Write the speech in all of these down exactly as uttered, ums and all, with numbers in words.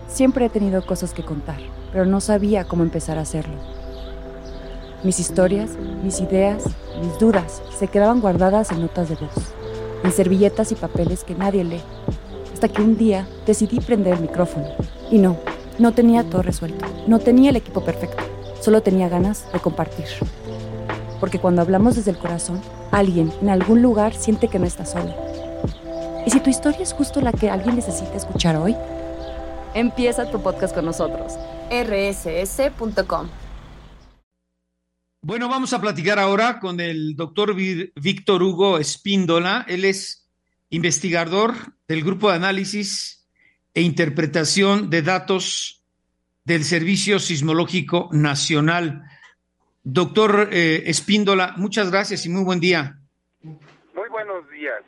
Siempre he tenido cosas que contar, pero no sabía cómo empezar a hacerlo. Mis historias, mis ideas, mis dudas se quedaban guardadas en notas de voz, en servilletas y papeles que nadie lee, hasta que un día decidí prender el micrófono. Y no, no tenía todo resuelto, no tenía el equipo perfecto, solo tenía ganas de compartir. Porque cuando hablamos desde el corazón, alguien en algún lugar siente que no está solo. ¿Y si tu historia es justo la que alguien necesita escuchar hoy? Empieza tu podcast con nosotros. erre ese ese punto com. Bueno, vamos a platicar ahora con el doctor Víctor Hugo Espíndola. Él es investigador del Grupo de Análisis e Interpretación de Datos del Servicio Sismológico Nacional. Doctor eh, Espíndola, muchas gracias y muy buen día. Muy buenos días.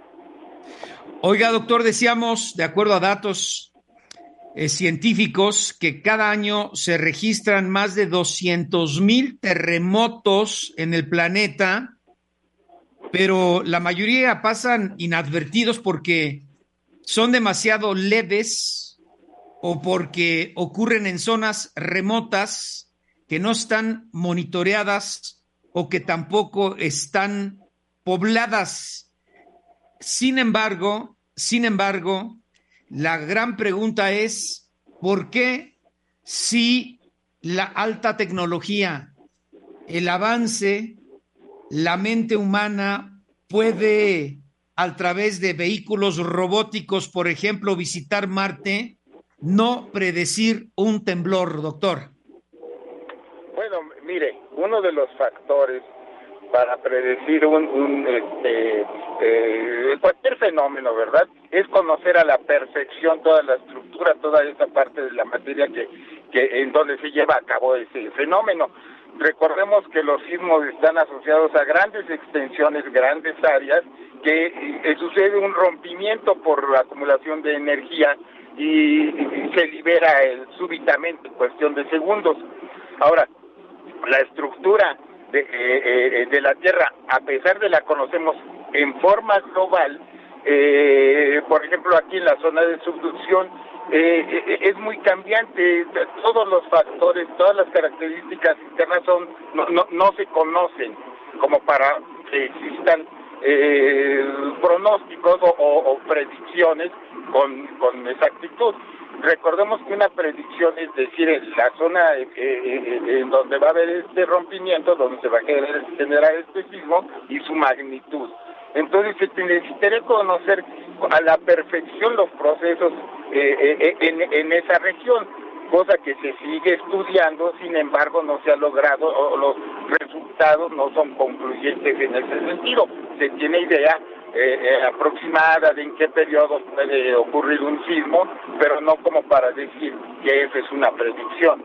Oiga, doctor, decíamos, de acuerdo a datos Eh, científicos, que cada año se registran más de doscientos mil terremotos en el planeta, pero la mayoría pasan inadvertidos porque son demasiado leves o porque ocurren en zonas remotas que no están monitoreadas o que tampoco están pobladas. Sin embargo, sin embargo, la gran pregunta es, ¿por qué si la alta tecnología, el avance, la mente humana puede, a través de vehículos robóticos, por ejemplo, visitar Marte, no predecir un temblor, doctor? Bueno, mire, uno de los factores para predecir un, un este, eh, cualquier fenómeno, ¿verdad?, es conocer a la perfección toda la estructura, toda esa parte de la materia que, que en donde se lleva a cabo ese fenómeno. Recordemos que los sismos están asociados a grandes extensiones, grandes áreas, que eh, sucede un rompimiento por la acumulación de energía y, y se libera el, súbitamente en cuestión de segundos. Ahora, la estructura De, eh, eh, de la Tierra, a pesar de la conocemos en forma global, eh, por ejemplo aquí en la zona de subducción, eh, eh, es muy cambiante. Todos los factores, todas las características internas son no, no, no se conocen como para que existan eh, pronósticos o, o, o predicciones con, con exactitud. Recordemos que una predicción es decir, en la zona eh, eh, en donde va a haber este rompimiento, donde se va a generar, generar este sismo y su magnitud. Entonces se necesitaría conocer a la perfección los procesos eh, eh, en, en esa región, cosa que se sigue estudiando, sin embargo no se ha logrado, o los resultados no son concluyentes en ese sentido. Se tiene idea Eh, eh, aproximada de en qué periodo puede ocurrir un sismo, pero no como para decir que esa es una predicción.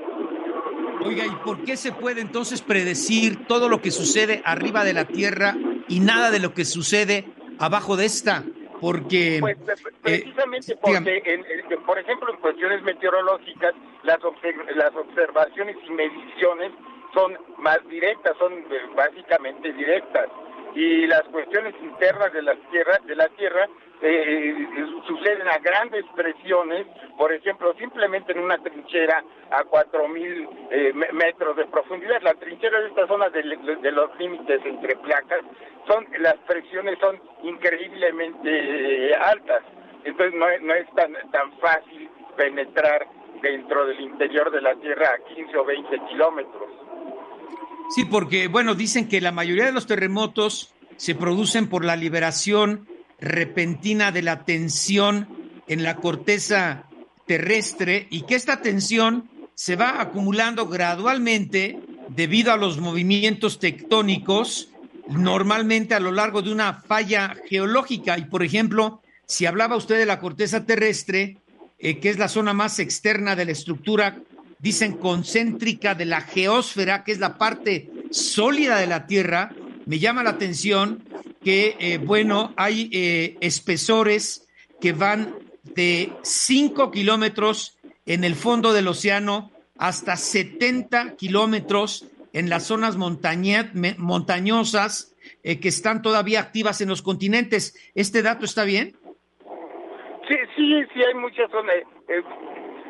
Oiga, ¿y por qué se puede entonces predecir todo lo que sucede arriba de la Tierra y nada de lo que sucede abajo de esta? Porque pues precisamente eh, porque en, en, por ejemplo en cuestiones meteorológicas las, observ- las observaciones y mediciones son más directas, son eh, básicamente directas. Y las cuestiones internas de la tierra, de la tierra eh, suceden a grandes presiones, por ejemplo, simplemente en una trinchera a cuatro mil eh, metros de profundidad. La trinchera de esta zona de, de los límites entre placas, son las presiones son increíblemente eh, altas. Entonces no, no es tan, tan fácil penetrar dentro del interior de la tierra a quince o veinte kilómetros. Sí, porque, bueno, dicen que la mayoría de los terremotos se producen por la liberación repentina de la tensión en la corteza terrestre y que esta tensión se va acumulando gradualmente debido a los movimientos tectónicos, normalmente a lo largo de una falla geológica. Y, por ejemplo, si hablaba usted de la corteza terrestre, eh, que es la zona más externa de la estructura, dicen concéntrica de la geósfera, que es la parte sólida de la Tierra, me llama la atención que, eh, bueno, hay eh, espesores que van de cinco kilómetros en el fondo del océano hasta setenta kilómetros en las zonas montaña, montañosas eh, que están todavía activas en los continentes. ¿Este dato está bien? Sí, sí, sí hay muchas zonas. Eh,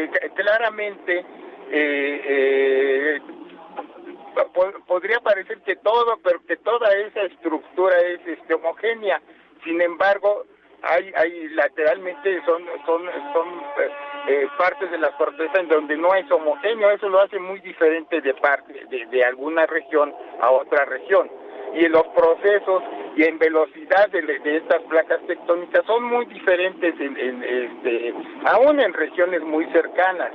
eh, claramente eh, eh, po- podría parecer que todo, pero que toda esa estructura es este, homogénea. Sin embargo, hay, hay lateralmente son son son eh, partes de la corteza en donde no es homogéneo. Eso lo hace muy diferente de parte de, de alguna región a otra región. Y en los procesos y en velocidad de, de estas placas tectónicas son muy diferentes, en, en, este, aún en regiones muy cercanas.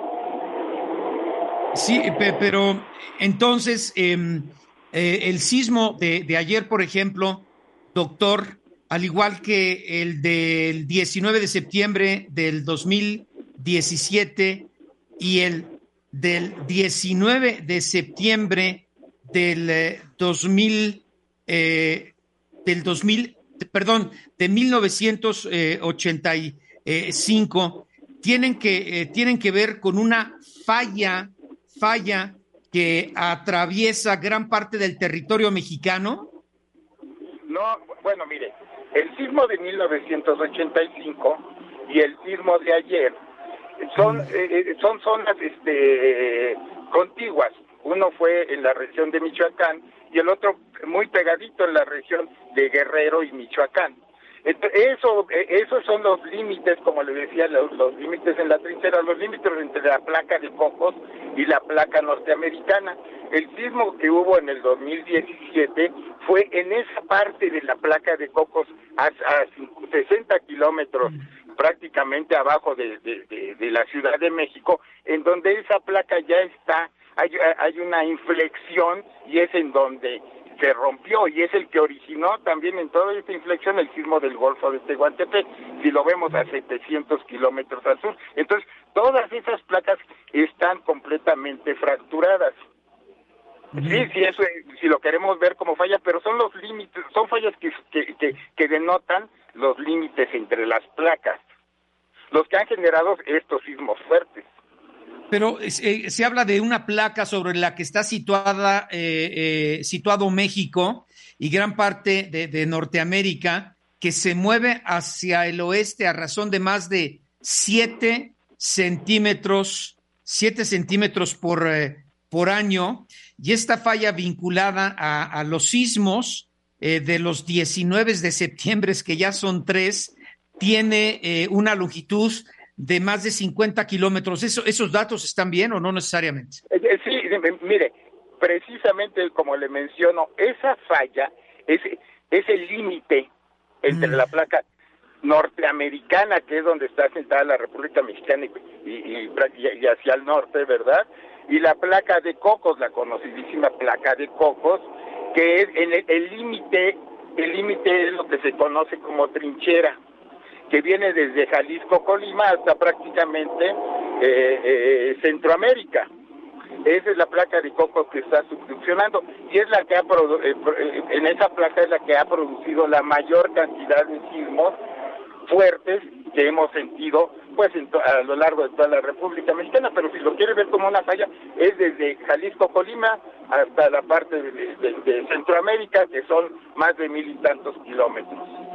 Sí, pe- pero entonces eh, eh, el sismo de, de ayer, por ejemplo, doctor, al igual que el del diecinueve de septiembre del dos mil diecisiete y el del diecinueve de septiembre del eh, dos mil, eh, del dos mil, perdón, de mil novecientos ochenta y cinco, tienen que, eh, tienen que ver con una falla, falla que atraviesa gran parte del territorio mexicano. No, bueno, mire, el sismo de mil novecientos ochenta y cinco y el sismo de ayer son eh, son zonas este contiguas. Uno fue en la región de Michoacán y el otro muy pegadito en la región de Guerrero y Michoacán. Eso, esos son los límites, como le decía, los, los límites en la trinchera, los límites entre la placa de Cocos y la placa norteamericana. El sismo que hubo en el dos mil diecisiete fue en esa parte de la placa de Cocos, a, a sesenta kilómetros prácticamente abajo de, de, de, de la Ciudad de México, en donde esa placa ya está, hay, hay una inflexión y es en donde se rompió, y es el que originó también en toda esta inflexión el sismo del Golfo de Tehuantepec, si lo vemos a setecientos kilómetros al sur. Entonces, todas esas placas están completamente fracturadas. Sí, sí, eso, si lo queremos ver como falla, pero son los límites, son fallas que, que, que, que denotan los límites entre las placas, los que han generado estos sismos fuertes. Pero eh, se habla de una placa sobre la que está situada, eh, eh, situado México y gran parte de, de Norteamérica, que se mueve hacia el oeste a razón de más de siete centímetros, siete centímetros por, eh, por año, y esta falla vinculada a, a los sismos eh, de los diecinueve de septiembre, que ya son tres, tiene eh, una longitud de más de cincuenta kilómetros. ¿Eso, ¿Esos datos están bien o no necesariamente? Sí, mire, precisamente como le menciono, esa falla es, es el límite entre mm. la placa norteamericana, que es donde está sentada la República Mexicana, y, y, y hacia el norte, ¿verdad? Y la placa de Cocos, la conocidísima placa de Cocos, que es el límite, el límite es lo que se conoce como trinchera, que viene desde Jalisco, Colima, hasta prácticamente eh, eh, Centroamérica. Esa es la placa de Cocos que está subduccionando, y es la que ha produ- eh, en esa placa es la que ha producido la mayor cantidad de sismos fuertes que hemos sentido pues en to- a lo largo de toda la República Mexicana. Pero si lo quiere ver como una falla, es desde Jalisco, Colima, hasta la parte de, de, de Centroamérica, que son más de mil y tantos kilómetros.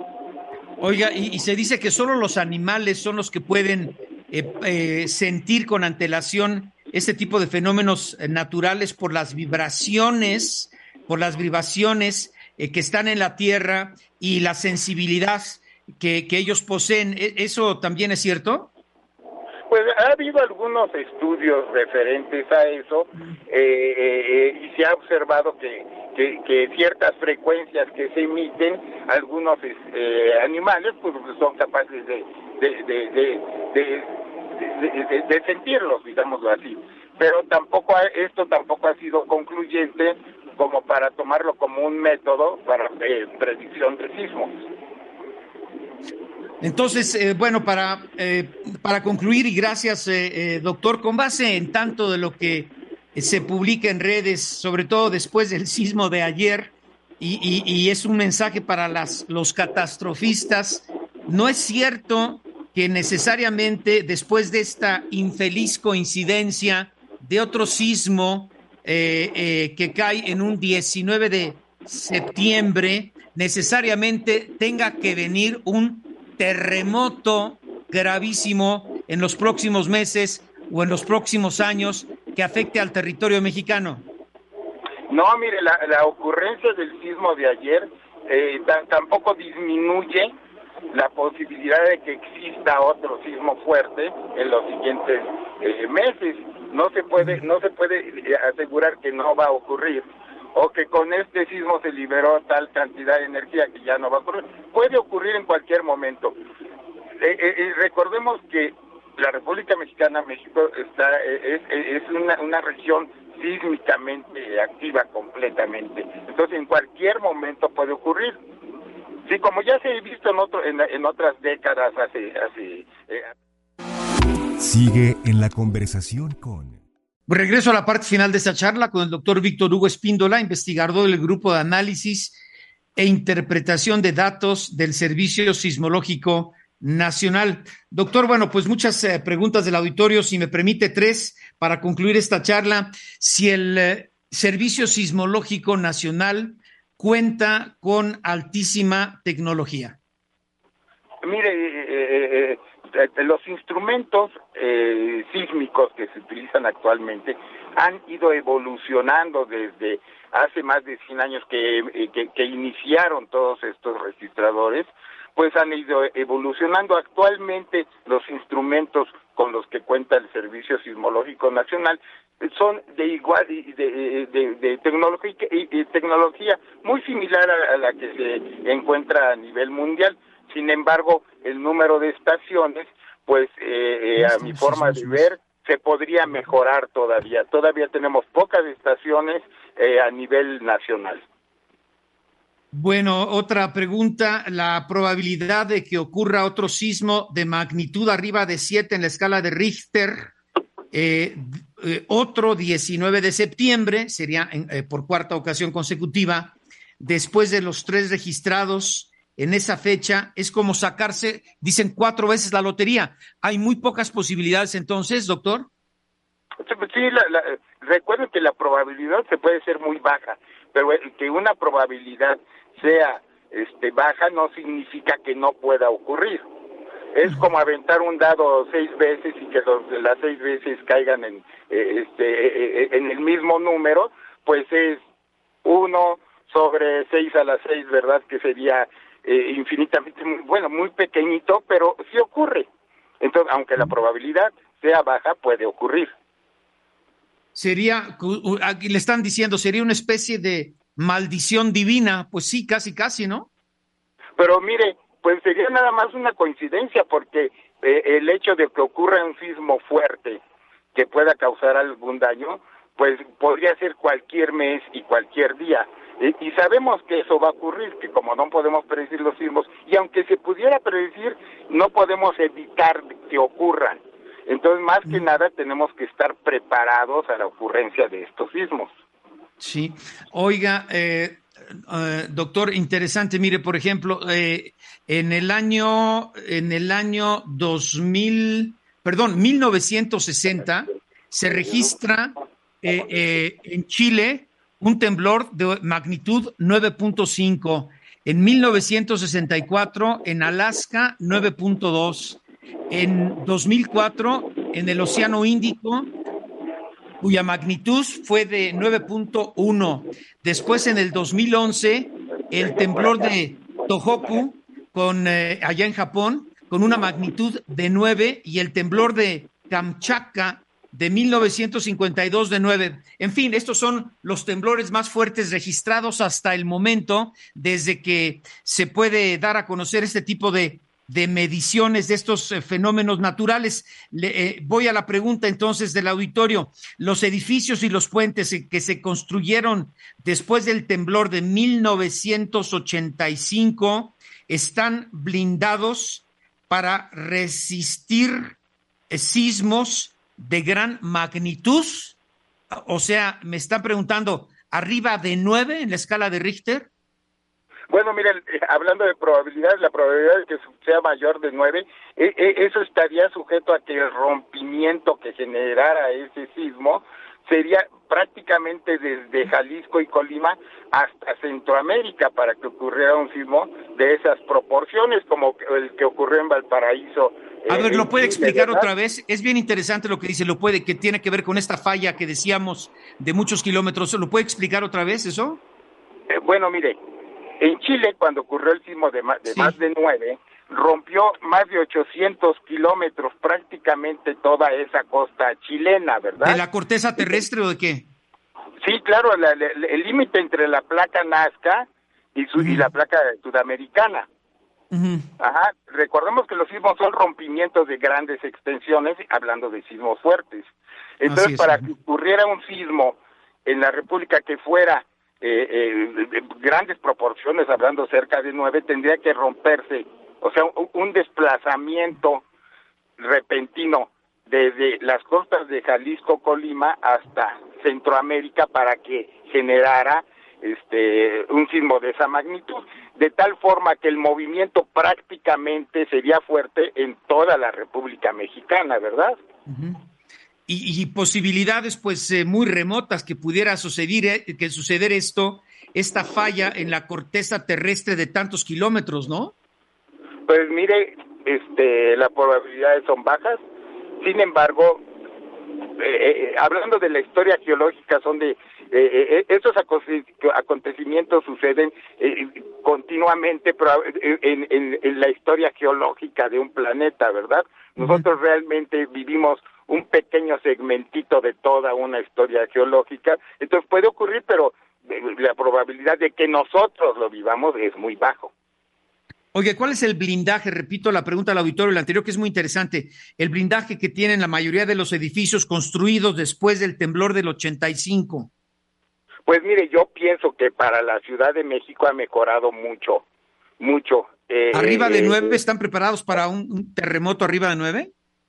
Oiga, y, y se dice que solo los animales son los que pueden eh, eh, sentir con antelación este tipo de fenómenos naturales por las vibraciones, por las vibraciones eh, que están en la Tierra y la sensibilidad que, que ellos poseen. ¿Eso también es cierto? Pues ha habido algunos estudios referentes a eso eh, eh, y se ha observado que, que, que ciertas frecuencias que se emiten, algunos eh, animales pues son capaces de, de, de, de, de, de, de, de sentirlos, digámoslo así. Pero tampoco ha, esto tampoco ha sido concluyente como para tomarlo como un método para eh, predicción de sismos. Entonces, eh, bueno, para, eh, para concluir, y gracias, eh, eh, doctor, con base en tanto de lo que se publica en redes, sobre todo después del sismo de ayer, y, y, y es un mensaje para las, los catastrofistas, no es cierto que necesariamente después de esta infeliz coincidencia de otro sismo eh, eh, que cae en un diecinueve de septiembre, necesariamente tenga que venir un terremoto gravísimo en los próximos meses o en los próximos años que afecte al territorio mexicano? No, mire, la, la ocurrencia del sismo de ayer eh, t- tampoco disminuye la posibilidad de que exista otro sismo fuerte en los siguientes eh, meses. No se puede, no se puede asegurar que no va a ocurrir, o que con este sismo se liberó tal cantidad de energía que ya no va a ocurrir. Puede ocurrir en cualquier momento. Eh, eh, recordemos que la República Mexicana, México, está es, es una, una región sísmicamente activa completamente. Entonces, en cualquier momento puede ocurrir. Sí, como ya se ha visto en, otro, en, en otras décadas hace... hace eh. Sigue en la conversación con... Regreso a la parte final de esta charla con el doctor Víctor Hugo Espíndola, investigador del Grupo de Análisis e Interpretación de Datos del Servicio Sismológico Nacional. Doctor, bueno, pues muchas eh, preguntas del auditorio, si me permite tres para concluir esta charla. Si el eh, Servicio Sismológico Nacional cuenta con altísima tecnología. Mire, eh, eh, eh, los instrumentos eh, sísmicos que se utilizan actualmente han ido evolucionando desde hace más de cien años que, eh, que, que iniciaron todos estos registradores, pues han ido evolucionando. Actualmente los instrumentos con los que cuenta el Servicio Sismológico Nacional son de igual de, de, de, de tecnología, de tecnología muy similar a la que se encuentra a nivel mundial. Sin embargo, el número de estaciones, pues eh, eh, a mi forma de ver, se podría mejorar todavía. Todavía tenemos pocas estaciones eh, a nivel nacional. Bueno, otra pregunta, la probabilidad de que ocurra otro sismo de magnitud arriba de siete en la escala de Richter, eh, eh, otro diecinueve de septiembre, sería eh, por cuarta ocasión consecutiva, después de los tres registrados en esa fecha, es como sacarse, dicen, cuatro veces la lotería. ¿Hay muy pocas posibilidades entonces, doctor? Sí, la, la, recuerden que la probabilidad se puede ser muy baja, pero que una probabilidad sea este baja no significa que no pueda ocurrir. Es como aventar un dado seis veces y que los, las seis veces caigan en eh, este eh, en el mismo número, pues es uno sobre seis a la seis, ¿verdad? Que sería eh, infinitamente, muy, bueno, muy pequeñito, pero sí ocurre. Entonces, aunque la probabilidad sea baja, puede ocurrir. Sería, aquí le están diciendo, sería una especie de maldición divina. Pues sí, casi, casi, ¿no? Pero mire, pues sería nada más una coincidencia, porque eh, el hecho de que ocurra un sismo fuerte que pueda causar algún daño, pues podría ser cualquier mes y cualquier día. Eh, y sabemos que eso va a ocurrir, que como no podemos predecir los sismos, y aunque se pudiera predecir, no podemos evitar que ocurran. Entonces, más que nada, tenemos que estar preparados a la ocurrencia de estos sismos. Sí. Oiga, eh, eh, doctor, interesante. Mire, por ejemplo, eh, en el año, en el año dos mil, perdón, mil novecientos sesenta, se registra eh, eh, en Chile un temblor de magnitud nueve punto cinco. En mil novecientos sesenta y cuatro, en Alaska, nueve punto dos. En dos mil cuatro, en el Océano Índico, cuya magnitud fue de nueve punto uno. Después, en el dos mil once, el temblor de Tohoku, con, eh, allá en Japón, con una magnitud de nueve, y el temblor de Kamchatka de mil novecientos cincuenta y dos de nueve. En fin, estos son los temblores más fuertes registrados hasta el momento, desde que se puede dar a conocer este tipo de de mediciones de estos eh, fenómenos naturales. Le, eh, voy a la pregunta entonces del auditorio. Los edificios y los puentes que se construyeron después del temblor de mil novecientos ochenta y cinco están blindados para resistir eh, sismos de gran magnitud. O sea, me están preguntando, ¿arriba de nueve en la escala de Richter? Bueno, miren, eh, hablando de probabilidades, la probabilidad de que sea mayor de nueve, eh, eh, eso estaría sujeto a que el rompimiento que generara ese sismo sería prácticamente desde Jalisco y Colima hasta Centroamérica para que ocurriera un sismo de esas proporciones como el que ocurrió en Valparaíso. A eh, ver, ¿lo puede Chile, explicar ¿verdad? otra vez? Es bien interesante lo que dice, lo puede, que tiene que ver con esta falla que decíamos de muchos kilómetros. ¿Lo puede explicar otra vez eso? Eh, bueno, mire, en Chile cuando ocurrió el sismo de más de, Sí. más de nueve, rompió más de ochocientos kilómetros, prácticamente toda esa costa chilena, ¿verdad? ¿De la corteza terrestre o de qué? Sí, claro, la- la- el límite entre la placa Nazca y, su, Ujú. y la placa sudamericana. Ujú. Ajá, recordemos que los sismos son rompimientos de grandes extensiones, hablando de sismos fuertes. Entonces, Así es. para que ocurriera un sismo en la República que fuera eh, eh, de grandes proporciones, hablando cerca de nueve, tendría que romperse, o sea, un, un desplazamiento repentino desde las costas de Jalisco, Colima, hasta Centroamérica para que generara este un sismo de esa magnitud, de tal forma que el movimiento prácticamente sería fuerte en toda la República Mexicana, ¿verdad? Ujú. Y, y posibilidades pues eh, muy remotas que pudiera suceder, eh, que suceder esto, esta falla en la corteza terrestre de tantos kilómetros, ¿no? Pues mire, este, las probabilidades son bajas, sin embargo, eh, eh, hablando de la historia geológica, son de, eh, eh, estos acontecimientos suceden eh, continuamente pero en, en, en la historia geológica de un planeta, ¿verdad? Nosotros uh-huh. realmente vivimos un pequeño segmentito de toda una historia geológica, entonces puede ocurrir, pero la probabilidad de que nosotros lo vivamos es muy bajo. Oye, ¿cuál es el blindaje? Repito la pregunta al auditorio, el anterior, que es muy interesante. El blindaje que tienen la mayoría de los edificios construidos después del temblor del ochenta y cinco. Pues mire, yo pienso que para la Ciudad de México ha mejorado mucho, mucho. Eh, ¿Arriba de nueve eh, están preparados para un, un terremoto arriba de nueve?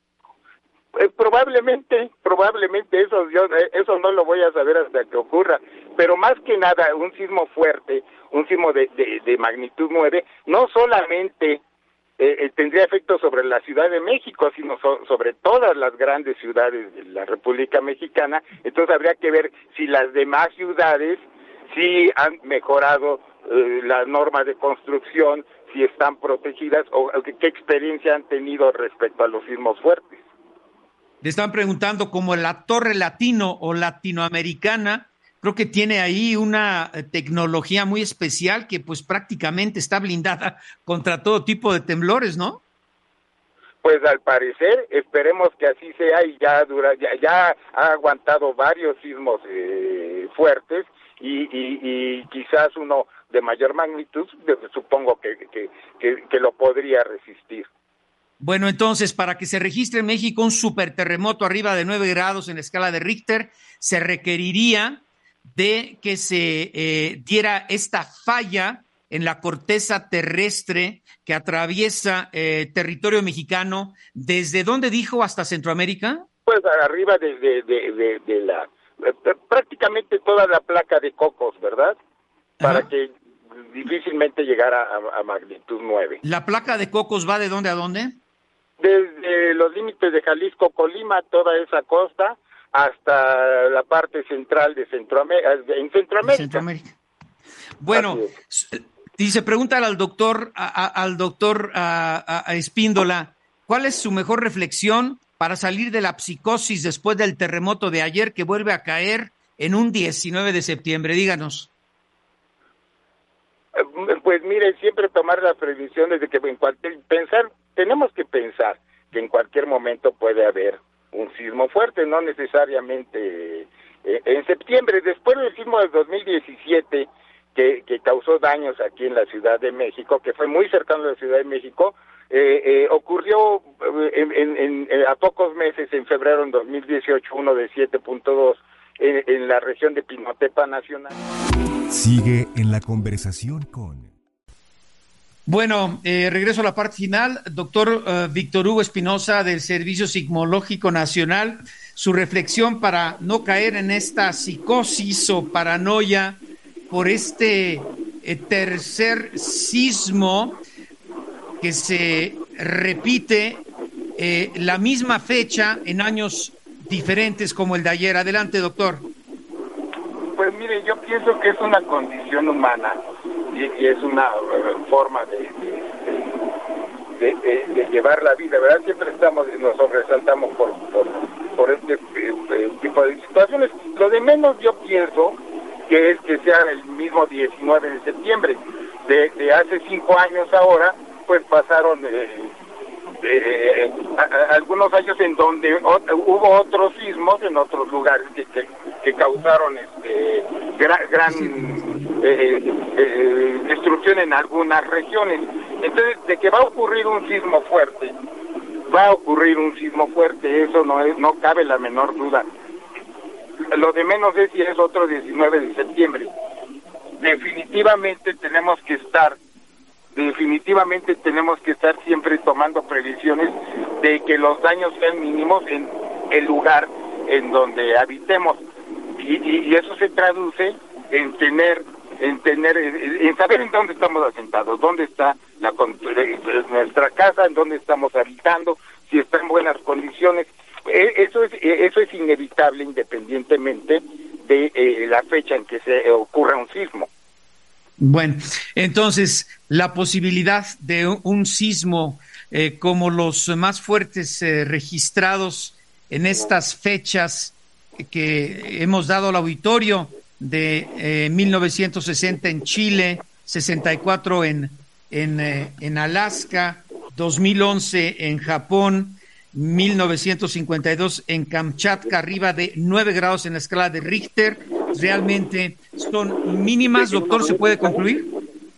Eh, probablemente, probablemente eso, yo, eso no lo voy a saber hasta que ocurra, pero más que nada un sismo fuerte, un sismo de, de, de magnitud nueve, no solamente eh, tendría efecto sobre la Ciudad de México, sino so, sobre todas las grandes ciudades de la República Mexicana. Entonces habría que ver si las demás ciudades sí han mejorado eh, las normas de construcción, si están protegidas o, o qué experiencia han tenido respecto a los sismos fuertes. Le están preguntando como la Torre Latino o latinoamericana, creo que tiene ahí una tecnología muy especial que pues prácticamente está blindada contra todo tipo de temblores, ¿no? Pues al parecer, esperemos que así sea y ya dura, ya, ya ha aguantado varios sismos eh, fuertes y, y, y quizás uno de mayor magnitud, supongo que, que, que, que lo podría resistir. Bueno, entonces, para que se registre en México un superterremoto arriba de nueve grados en la escala de Richter, se requeriría de que se eh, diera esta falla en la corteza terrestre que atraviesa eh, territorio mexicano. ¿Desde dónde dijo hasta Centroamérica? Pues arriba de, de, de, de, de la, prácticamente toda la placa de Cocos, ¿verdad? Para Ajá. que difícilmente llegara a, a magnitud nueve. ¿La placa de Cocos va de dónde a dónde? Desde los límites de Jalisco, Colima, toda esa costa, hasta la parte central de Centroamérica. En Centroamérica. Centroamérica. Bueno, dice, pregúntale al doctor, a, a, al doctor a, a Espíndola, ¿cuál es su mejor reflexión para salir de la psicosis después del terremoto de ayer que vuelve a caer en un diecinueve de septiembre? Díganos. Pues mire, siempre tomar las previsiones de que en cualquier, pensar, tenemos que pensar que en cualquier momento puede haber un sismo fuerte, no necesariamente eh, en septiembre. Después del sismo del dos mil diecisiete, que, que causó daños aquí en la Ciudad de México, que fue muy cercano a la Ciudad de México, eh, eh, ocurrió en, en, en, a pocos meses, en febrero en dos mil dieciocho, uno de siete punto dos en, en la región de Pinotepa Nacional. Sigue en la conversación con... Bueno, eh, regreso a la parte final. Doctor uh, Víctor Hugo Espinosa, del Servicio Sismológico Nacional, su reflexión para no caer en esta psicosis o paranoia por este eh, tercer sismo que se repite eh, la misma fecha en años diferentes como el de ayer. Adelante, doctor. Pues mire, yo pienso que es una condición humana y, y es una uh, forma de, de, de, de llevar la vida, ¿verdad? Siempre estamos y nos sobresaltamos por, por, por este eh, tipo de situaciones. Lo de menos yo pienso que es que sea el mismo diecinueve de septiembre. De, de hace cinco años ahora, pues pasaron eh, eh, a, a, algunos años en donde o, hubo otros sismos en otros lugares que, que, que causaron este, gran, gran eh, eh, destrucción en algunas regiones. Entonces, de que va a ocurrir un sismo fuerte, va a ocurrir un sismo fuerte, eso no es, no cabe la menor duda. Lo de menos es si es otro diecinueve de septiembre. Definitivamente tenemos que estar, definitivamente tenemos que estar siempre tomando previsiones de que los daños sean mínimos en el lugar en donde habitemos. Y, y, y eso se traduce en tener, en tener, en saber en dónde estamos asentados, dónde está la, nuestra casa, en dónde estamos habitando, si está en buenas condiciones. Eso es, eso es inevitable independientemente de eh, la fecha en que se ocurra un sismo. Bueno, entonces la posibilidad de un sismo eh, como los más fuertes eh, registrados en estas fechas que hemos dado al auditorio de eh, mil novecientos sesenta en Chile, sesenta y cuatro en, en, eh, en Alaska, dos mil once en Japón, mil novecientos cincuenta y dos en Kamchatka, arriba de nueve grados en la escala de Richter, realmente son mínimas, doctor, ¿se puede concluir?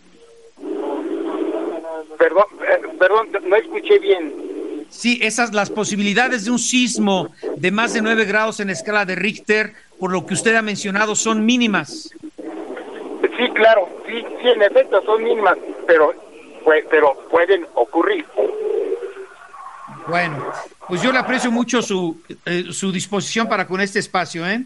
Perdón, eh, perdón, no escuché bien. Sí, esas, las posibilidades de un sismo de más de nueve grados en la escala de Richter, por lo que usted ha mencionado, son mínimas. Sí, claro, sí, sí, en efecto son mínimas, pero, pero pueden ocurrir. Bueno, pues yo le aprecio mucho su, eh, su disposición para con este espacio, ¿eh?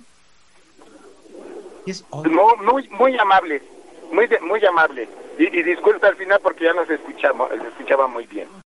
Es no, muy, muy amable, muy, muy amable. Y, y disculpa al final porque ya nos escuchamos, escuchaba muy bien.